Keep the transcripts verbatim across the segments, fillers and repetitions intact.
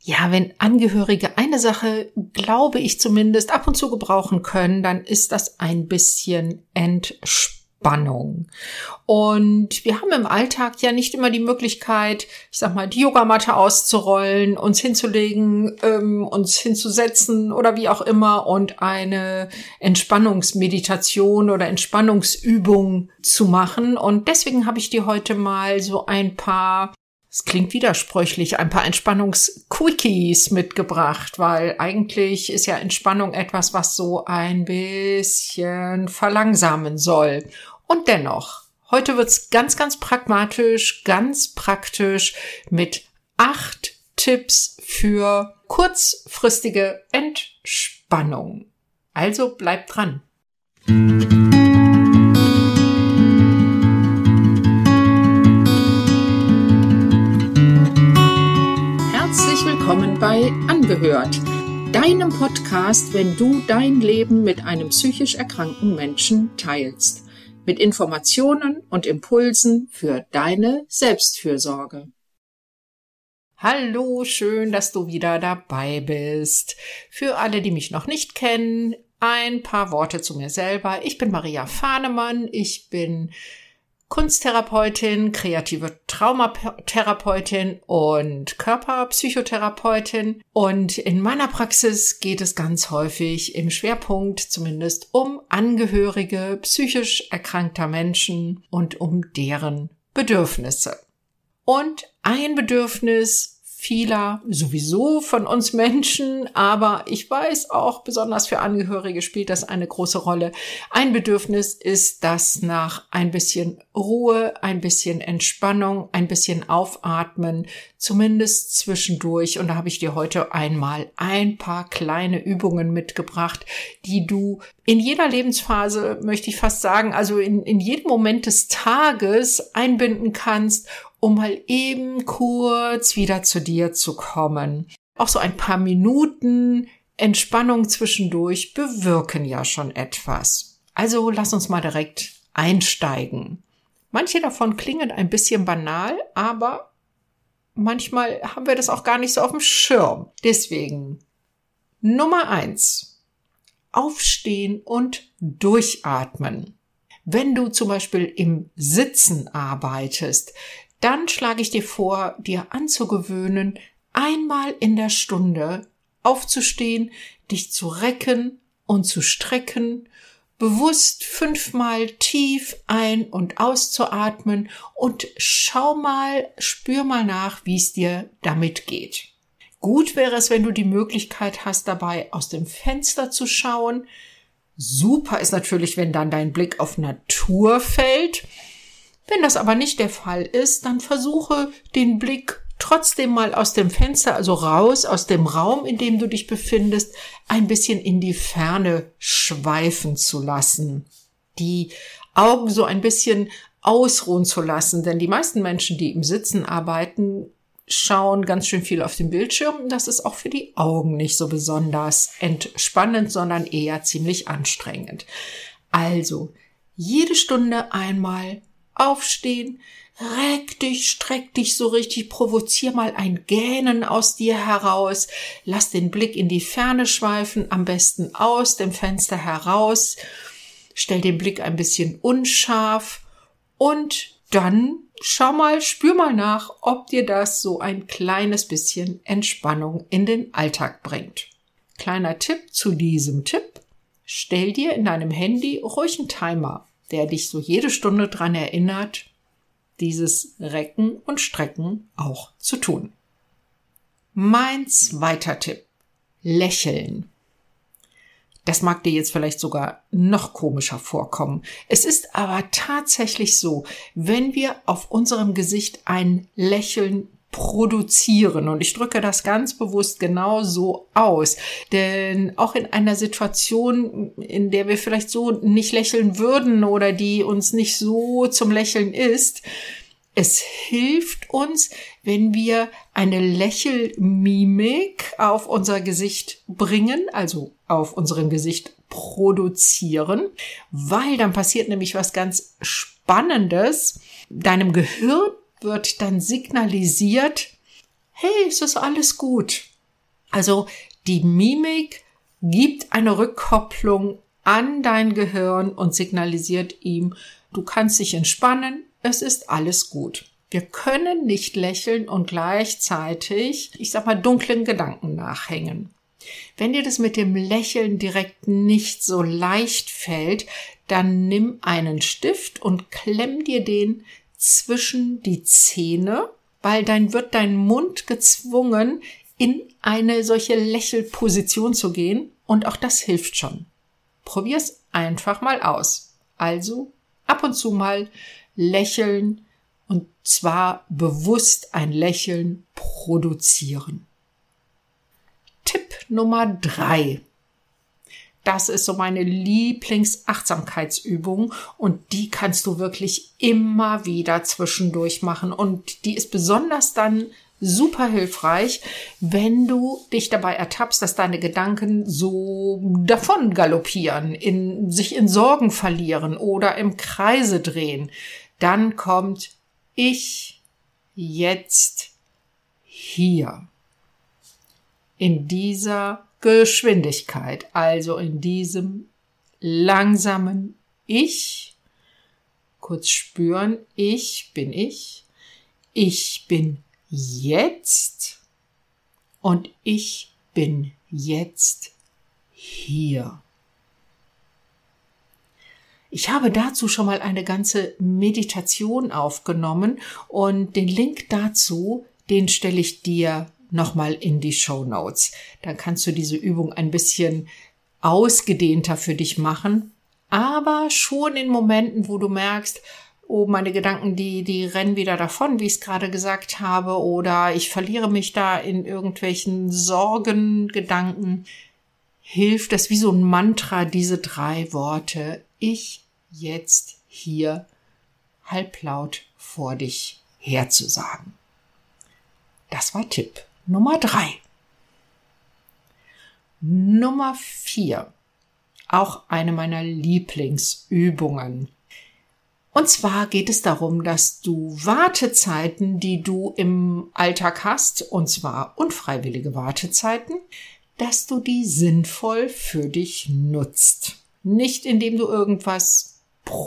Ja, wenn Angehörige eine Sache, glaube ich zumindest, ab und zu gebrauchen können, dann ist das ein bisschen Entspannung. Und wir haben im Alltag ja nicht immer die Möglichkeit, ich sag mal, die Yogamatte auszurollen, uns hinzulegen, ähm, uns hinzusetzen oder wie auch immer und eine Entspannungsmeditation oder Entspannungsübung zu machen. Und deswegen habe ich dir heute mal so ein paar, es klingt widersprüchlich, ein paar Entspannungs-Quickies mitgebracht, weil eigentlich ist ja Entspannung etwas, was so ein bisschen verlangsamen soll. Und dennoch, heute wird's ganz, ganz pragmatisch, ganz praktisch mit acht Tipps für kurzfristige Entspannung. Also bleibt dran. Willkommen bei Angehört, deinem Podcast, wenn du dein Leben mit einem psychisch erkrankten Menschen teilst, mit Informationen und Impulsen für deine Selbstfürsorge. Hallo, schön, dass du wieder dabei bist. Für alle, die mich noch nicht kennen, ein paar Worte zu mir selber. Ich bin Maria Fahnemann, ich bin Kunsttherapeutin, kreative Traumatherapeutin und Körperpsychotherapeutin. Und in meiner Praxis geht es ganz häufig im Schwerpunkt zumindest um Angehörige psychisch erkrankter Menschen und um deren Bedürfnisse. Und ein Bedürfnis vieler sowieso von uns Menschen, aber ich weiß auch, besonders für Angehörige spielt das eine große Rolle. Ein Bedürfnis ist das nach ein bisschen Ruhe, ein bisschen Entspannung, ein bisschen Aufatmen, zumindest zwischendurch. Und da habe ich dir heute einmal ein paar kleine Übungen mitgebracht, die du in jeder Lebensphase, möchte ich fast sagen, also in, in jedem Moment des Tages einbinden kannst, um mal eben kurz wieder zu dir zu kommen. Auch so ein paar Minuten Entspannung zwischendurch bewirken ja schon etwas. Also lass uns mal direkt einsteigen. Manche davon klingen ein bisschen banal, aber manchmal haben wir das auch gar nicht so auf dem Schirm. Deswegen Nummer eins. Aufstehen und durchatmen. Wenn du zum Beispiel im Sitzen arbeitest, dann schlage ich dir vor, dir anzugewöhnen, einmal in der Stunde aufzustehen, dich zu recken und zu strecken, bewusst fünfmal tief ein- und auszuatmen und schau mal, spür mal nach, wie es dir damit geht. Gut wäre es, wenn du die Möglichkeit hast, dabei aus dem Fenster zu schauen. Super ist natürlich, wenn dann dein Blick auf Natur fällt. Wenn das aber nicht der Fall ist, dann versuche den Blick trotzdem mal aus dem Fenster, also raus aus dem Raum, in dem du dich befindest, ein bisschen in die Ferne schweifen zu lassen. Die Augen so ein bisschen ausruhen zu lassen, denn die meisten Menschen, die im Sitzen arbeiten, schauen ganz schön viel auf den Bildschirm. Das ist auch für die Augen nicht so besonders entspannend, sondern eher ziemlich anstrengend. Also, jede Stunde einmal aufstehen, reck dich, streck dich so richtig, provozier mal ein Gähnen aus dir heraus, lass den Blick in die Ferne schweifen, am besten aus dem Fenster heraus, stell den Blick ein bisschen unscharf und dann schau mal, spür mal nach, ob dir das so ein kleines bisschen Entspannung in den Alltag bringt. Kleiner Tipp zu diesem Tipp: Stell dir in deinem Handy ruhig einen Timer, der dich so jede Stunde dran erinnert, dieses Recken und Strecken auch zu tun. Mein zweiter Tipp: Lächeln. Das mag dir jetzt vielleicht sogar noch komischer vorkommen. Es ist aber tatsächlich so, wenn wir auf unserem Gesicht ein Lächeln produzieren, und ich drücke das ganz bewusst genau so aus, denn auch in einer Situation, in der wir vielleicht so nicht lächeln würden oder die uns nicht so zum Lächeln ist, es hilft uns, wenn wir eine Lächelmimik auf unser Gesicht bringen, also auf unserem Gesicht produzieren, weil dann passiert nämlich was ganz Spannendes. Deinem Gehirn wird dann signalisiert: hey, es ist alles gut. Also die Mimik gibt eine Rückkopplung an dein Gehirn und signalisiert ihm, du kannst dich entspannen, es ist alles gut. Wir können nicht lächeln und gleichzeitig, ich sag mal, dunklen Gedanken nachhängen. Wenn dir das mit dem Lächeln direkt nicht so leicht fällt, dann nimm einen Stift und klemm dir den zwischen die Zähne, weil dann wird dein Mund gezwungen, in eine solche Lächelposition zu gehen und auch das hilft schon. Probier's einfach mal aus. Also ab und zu mal lächeln und zwar bewusst ein Lächeln produzieren. Tipp Nummer drei. Das ist so meine Lieblingsachtsamkeitsübung und die kannst du wirklich immer wieder zwischendurch machen und die ist besonders dann super hilfreich, wenn du dich dabei ertappst, dass deine Gedanken so davon galoppieren, in, sich in Sorgen verlieren oder im Kreise drehen. Dann kommt ich jetzt hier. In dieser Geschwindigkeit, also in diesem langsamen Ich, kurz spüren, ich bin ich, ich bin jetzt und ich bin jetzt hier. Ich habe dazu schon mal eine ganze Meditation aufgenommen und den Link dazu, den stelle ich dir nochmal in die Shownotes. Dann kannst du diese Übung ein bisschen ausgedehnter für dich machen, aber schon in Momenten, wo du merkst, oh, meine Gedanken, die, die rennen wieder davon, wie ich es gerade gesagt habe, oder ich verliere mich da in irgendwelchen Sorgengedanken, hilft das wie so ein Mantra, diese drei Worte, ich jetzt hier halblaut vor dich herzusagen. Das war Tipp Nummer drei. Nummer vier. Auch eine meiner Lieblingsübungen. Und zwar geht es darum, dass du Wartezeiten, die du im Alltag hast, und zwar unfreiwillige Wartezeiten, dass du die sinnvoll für dich nutzt. Nicht indem du irgendwas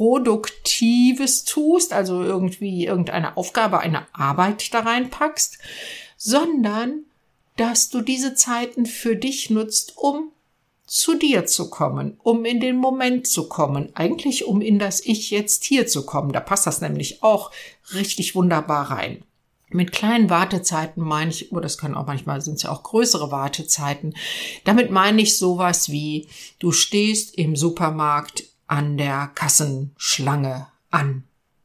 Produktives tust, also irgendwie irgendeine Aufgabe, eine Arbeit da reinpackst, sondern dass du diese Zeiten für dich nutzt, um zu dir zu kommen, um in den Moment zu kommen, eigentlich um in das Ich jetzt hier zu kommen. Da passt das nämlich auch richtig wunderbar rein. Mit kleinen Wartezeiten meine ich, oder das können auch manchmal, sind es ja auch größere Wartezeiten. Damit meine ich sowas wie, du stehst im Supermarkt an der Kassenschlange an.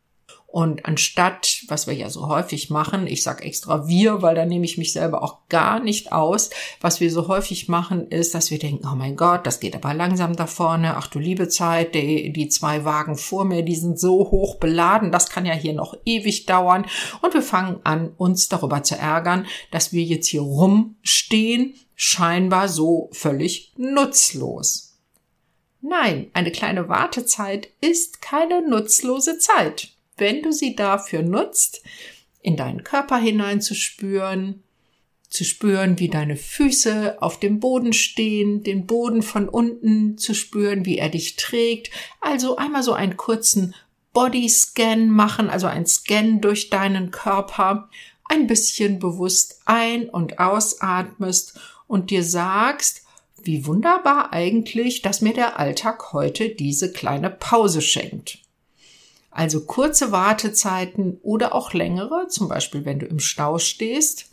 Und anstatt, was wir ja so häufig machen, ich sag extra wir, weil da nehme ich mich selber auch gar nicht aus, was wir so häufig machen, ist, dass wir denken, oh mein Gott, das geht aber langsam da vorne, ach du liebe Zeit, die, die zwei Wagen vor mir, die sind so hoch beladen, das kann ja hier noch ewig dauern. Und wir fangen an, uns darüber zu ärgern, dass wir jetzt hier rumstehen, scheinbar so völlig nutzlos. Nein, eine kleine Wartezeit ist keine nutzlose Zeit. Wenn du sie dafür nutzt, in deinen Körper hineinzuspüren, zu spüren, wie deine Füße auf dem Boden stehen, den Boden von unten zu spüren, wie er dich trägt, also einmal so einen kurzen Bodyscan machen, also ein Scan durch deinen Körper, ein bisschen bewusst ein- und ausatmest und dir sagst, wie wunderbar eigentlich, dass mir der Alltag heute diese kleine Pause schenkt. Also kurze Wartezeiten oder auch längere, zum Beispiel wenn du im Stau stehst.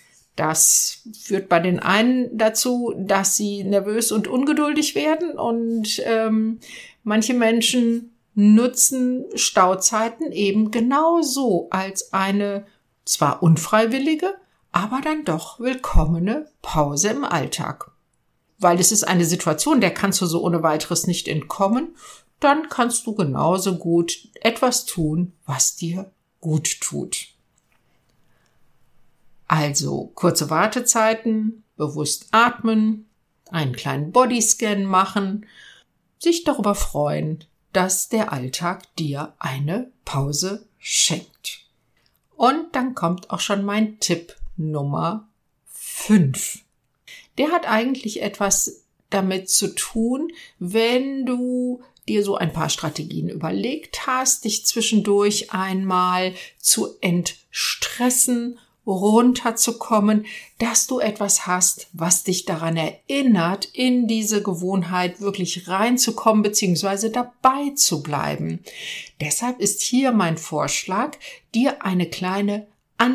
Das führt bei den einen dazu, dass sie nervös und ungeduldig werden und ähm, manche Menschen nutzen Stauzeiten eben genauso als eine zwar unfreiwillige, aber dann doch willkommene Pause im Alltag. Weil es ist eine Situation, der kannst du so ohne weiteres nicht entkommen, dann kannst du genauso gut etwas tun, was dir gut tut. Also kurze Wartezeiten, bewusst atmen, einen kleinen Bodyscan machen, sich darüber freuen, dass der Alltag dir eine Pause schenkt. Und dann kommt auch schon mein Tipp Nummer fünf. der hat eigentlich etwas damit zu tun, wenn du dir so ein paar Strategien überlegt hast, dich zwischendurch einmal zu entstressen, runterzukommen, dass du etwas hast, was dich daran erinnert, in diese Gewohnheit wirklich reinzukommen bzw. dabei zu bleiben. Deshalb ist hier mein Vorschlag, dir eine kleine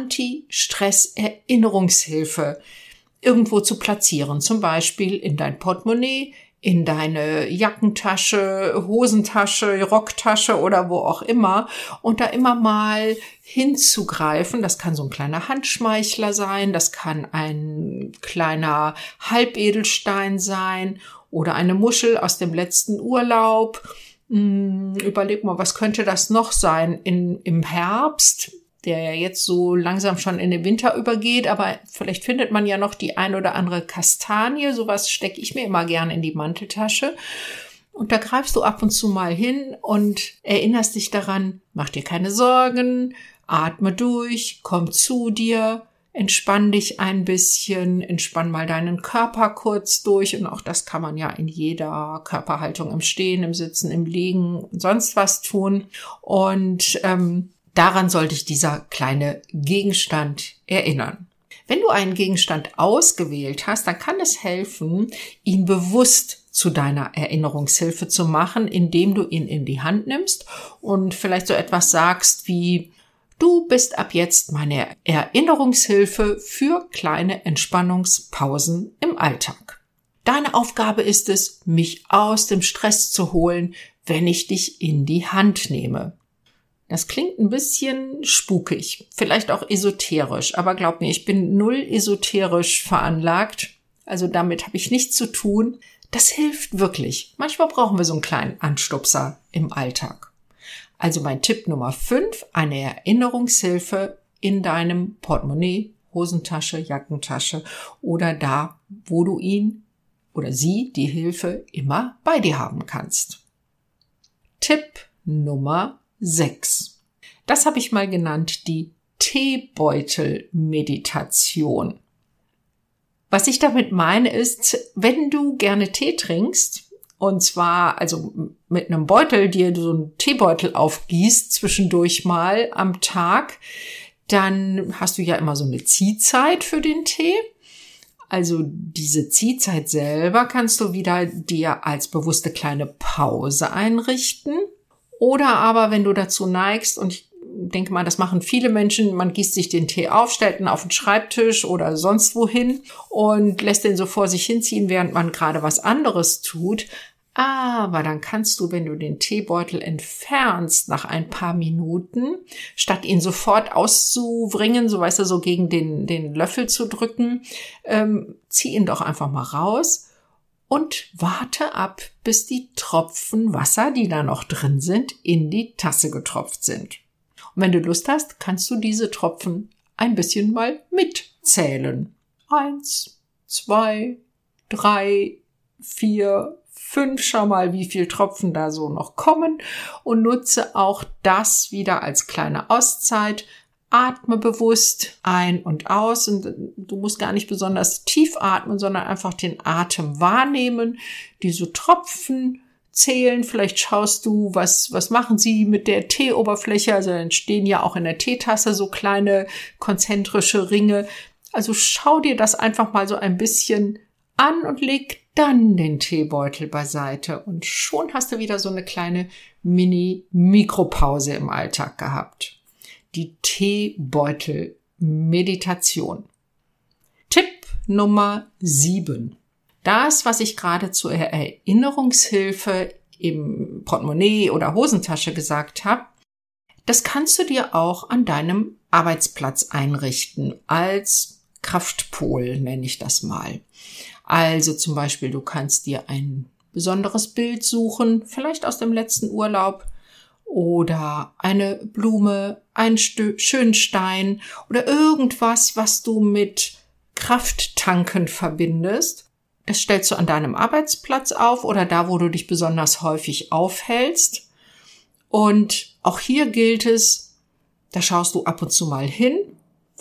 Anti-Stress-Erinnerungshilfe irgendwo zu platzieren, zum Beispiel in dein Portemonnaie, in deine Jackentasche, Hosentasche, Rocktasche oder wo auch immer und da immer mal hinzugreifen. Das kann so ein kleiner Handschmeichler sein, das kann ein kleiner Halbedelstein sein oder eine Muschel aus dem letzten Urlaub. Hm, überleg mal, was könnte das noch sein in, im Herbst, der ja jetzt so langsam schon in den Winter übergeht, aber vielleicht findet man ja noch die ein oder andere Kastanie, sowas stecke ich mir immer gerne in die Manteltasche. Und da greifst du ab und zu mal hin und erinnerst dich daran, mach dir keine Sorgen, atme durch, komm zu dir, entspann dich ein bisschen, entspann mal deinen Körper kurz durch und auch das kann man ja in jeder Körperhaltung, im Stehen, im Sitzen, im Liegen, sonst was tun und ähm, daran soll dich dieser kleine Gegenstand erinnern. Wenn du einen Gegenstand ausgewählt hast, dann kann es helfen, ihn bewusst zu deiner Erinnerungshilfe zu machen, indem du ihn in die Hand nimmst und vielleicht so etwas sagst wie: Du bist ab jetzt meine Erinnerungshilfe für kleine Entspannungspausen im Alltag. Deine Aufgabe ist es, mich aus dem Stress zu holen, wenn ich dich in die Hand nehme. Das klingt ein bisschen spukig, vielleicht auch esoterisch, aber glaub mir, ich bin null esoterisch veranlagt, also damit habe ich nichts zu tun. Das hilft wirklich. Manchmal brauchen wir so einen kleinen Anstupser im Alltag. Also mein Tipp Nummer fünf, eine Erinnerungshilfe in deinem Portemonnaie, Hosentasche, Jackentasche oder da, wo du ihn oder sie, die Hilfe, immer bei dir haben kannst. Tipp Nummer sechs. Das habe ich mal genannt, die Teebeutel-Meditation. Was ich damit meine ist, wenn du gerne Tee trinkst, und zwar also mit einem Beutel, dir so einen Teebeutel aufgießt, zwischendurch mal am Tag, dann hast du ja immer so eine Ziehzeit für den Tee. Also diese Ziehzeit selber kannst du wieder dir als bewusste kleine Pause einrichten. Oder aber, wenn du dazu neigst, und ich denke mal, das machen viele Menschen, man gießt sich den Tee auf, stellt ihn auf den Schreibtisch oder sonst wohin und lässt den so vor sich hinziehen, während man gerade was anderes tut. Aber dann kannst du, wenn du den Teebeutel entfernst nach ein paar Minuten, statt ihn sofort auszubringen, so weißt du, so gegen den, den Löffel zu drücken, ähm, zieh ihn doch einfach mal raus. Und warte ab, bis die Tropfen Wasser, die da noch drin sind, in die Tasse getropft sind. Und wenn du Lust hast, kannst du diese Tropfen ein bisschen mal mitzählen. Eins, zwei, drei, vier, fünf. Schau mal, wie viel Tropfen da so noch kommen. Und nutze auch das wieder als kleine Auszeit. Atme bewusst ein und aus und du musst gar nicht besonders tief atmen, sondern einfach den Atem wahrnehmen, diese Tropfen zählen. Vielleicht schaust du, was, was machen sie mit der Teeoberfläche. Also entstehen ja auch in der Teetasse so kleine konzentrische Ringe. Also schau dir das einfach mal so ein bisschen an und leg dann den Teebeutel beiseite und schon hast du wieder so eine kleine Mini-Mikropause im Alltag gehabt. Die Teebeutel-Meditation. Tipp Nummer sieben. Das, was ich gerade zur Erinnerungshilfe im Portemonnaie oder Hosentasche gesagt habe, das kannst du dir auch an deinem Arbeitsplatz einrichten, als Kraftpol nenne ich das mal. Also zum Beispiel, du kannst dir ein besonderes Bild suchen, vielleicht aus dem letzten Urlaub, oder eine Blume, einen Stö- schönen Stein oder irgendwas, was du mit Krafttanken verbindest. Das stellst du an deinem Arbeitsplatz auf oder da, wo du dich besonders häufig aufhältst. Und auch hier gilt es, da schaust du ab und zu mal hin,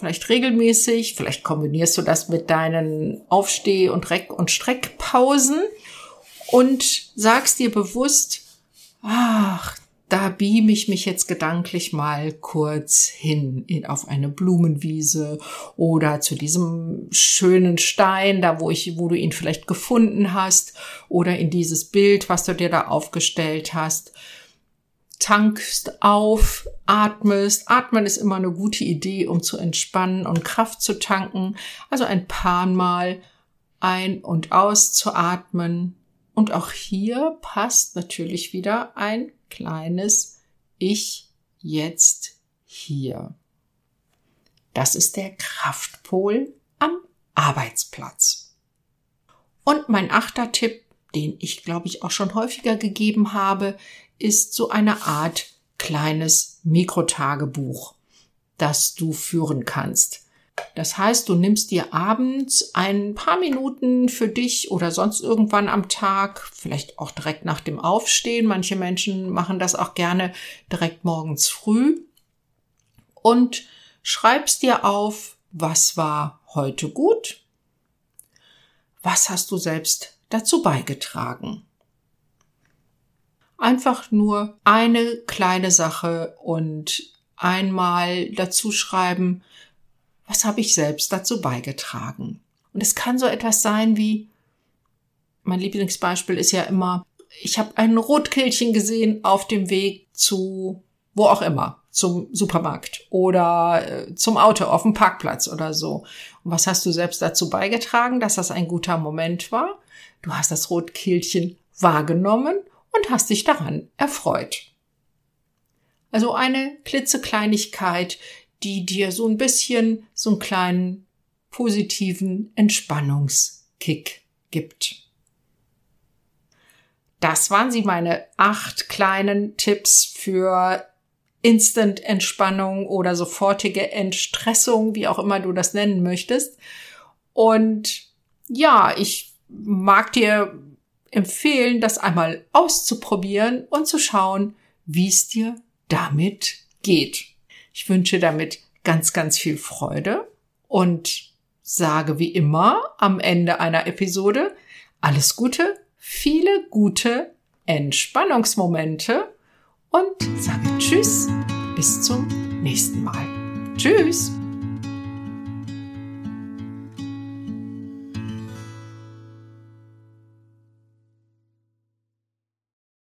vielleicht regelmäßig, vielleicht kombinierst du das mit deinen Aufsteh- und Reck- und Streckpausen und sagst dir bewusst, ach, da beame ich mich jetzt gedanklich mal kurz hin in, auf eine Blumenwiese oder zu diesem schönen Stein, da wo ich, wo du ihn vielleicht gefunden hast, oder in dieses Bild, was du dir da aufgestellt hast. Tankst auf, atmest. Atmen ist immer eine gute Idee, um zu entspannen und Kraft zu tanken. Also ein paar Mal ein- und auszuatmen. Und auch hier passt natürlich wieder ein kleines Ich jetzt hier. Das ist der Kraftpol am Arbeitsplatz. Und mein achter Tipp, den ich glaube ich auch schon häufiger gegeben habe, ist so eine Art kleines Mikrotagebuch, das du führen kannst. Das heißt, du nimmst dir abends ein paar Minuten für dich oder sonst irgendwann am Tag, vielleicht auch direkt nach dem Aufstehen. Manche Menschen machen das auch gerne direkt morgens früh und schreibst dir auf, was war heute gut? Was hast du selbst dazu beigetragen? Einfach nur eine kleine Sache und einmal dazu schreiben, was habe ich selbst dazu beigetragen? Und es kann so etwas sein wie, mein Lieblingsbeispiel ist ja immer, ich habe ein Rotkehlchen gesehen auf dem Weg zu, wo auch immer, zum Supermarkt oder äh, zum Auto auf dem Parkplatz oder so. Und was hast du selbst dazu beigetragen, dass das ein guter Moment war? Du hast das Rotkehlchen wahrgenommen und hast dich daran erfreut. Also eine klitzekleinigkeit, die dir so ein bisschen so einen kleinen positiven Entspannungskick gibt. Das waren sie, meine acht kleinen Tipps für Instant-Entspannung oder sofortige Entstressung, wie auch immer du das nennen möchtest. Und ja, ich mag dir empfehlen, das einmal auszuprobieren und zu schauen, wie es dir damit geht. Ich wünsche damit ganz, ganz viel Freude und sage wie immer am Ende einer Episode alles Gute, viele gute Entspannungsmomente und sage Tschüss, bis zum nächsten Mal. Tschüss!